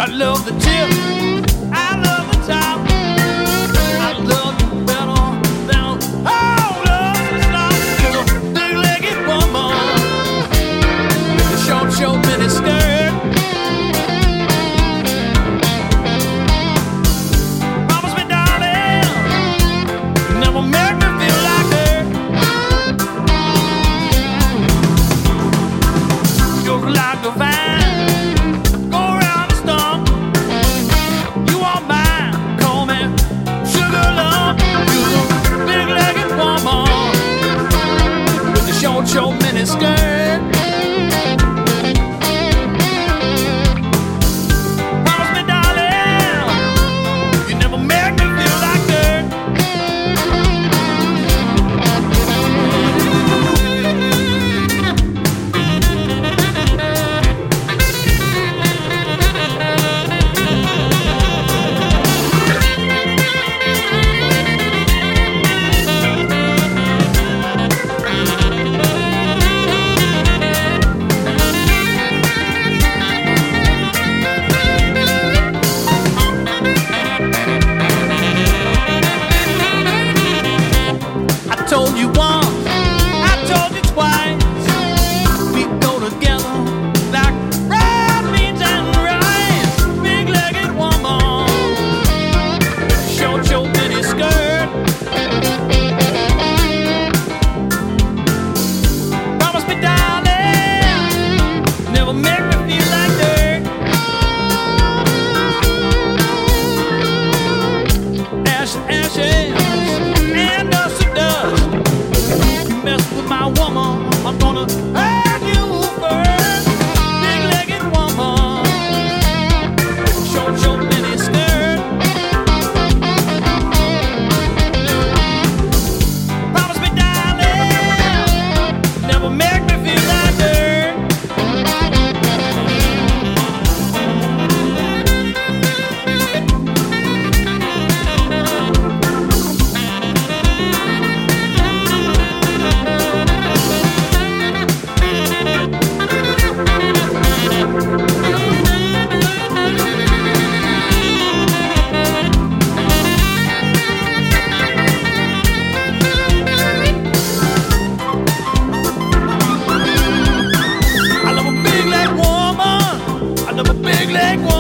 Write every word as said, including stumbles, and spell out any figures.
I love the tip, I love the top, I love you better than all of the stuff. She's a big-legged woman with a short, short mini skirt. Promise me, darling, never make me feel like her. You're like a vine. Short mini skirt. Promise me, darling, you never make me feel like dirt. I told you once, I told you twice, we go together like red beans and rice. Big-legged woman, short, short mini skirt. Promise me, darling, never make me feel like dirt. Ash, ashes, and dust to dust. You mess with my woman, I'm gonna hurt you first. Big-legged woman, short, short mini skirt. Promise me, darling, never make me feel like dirt. I love a big leg woman. I love a big leg woman.